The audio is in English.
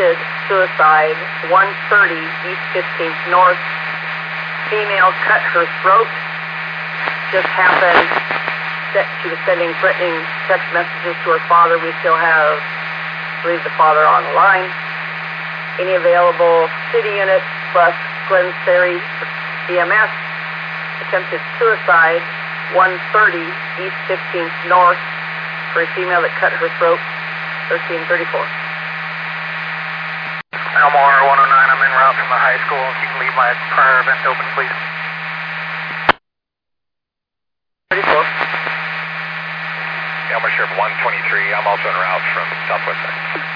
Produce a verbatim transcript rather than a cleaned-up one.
attempted suicide, one thirty East fifteenth North. Female cut her throat. Just happened that she was sending threatening text messages to her father. We still have, I believe, the father on the line. Any available city units plus Glen Ferry E M S. Attempted suicide, one thirty East fifteenth North, for a female that cut her throat, thirteen thirty-four. Elmore one oh nine, I'm en route from the high school. If you can leave my prior vent open, please. thirty-four. Elmore Sheriff one twenty-three, I'm also en route from Southwest side.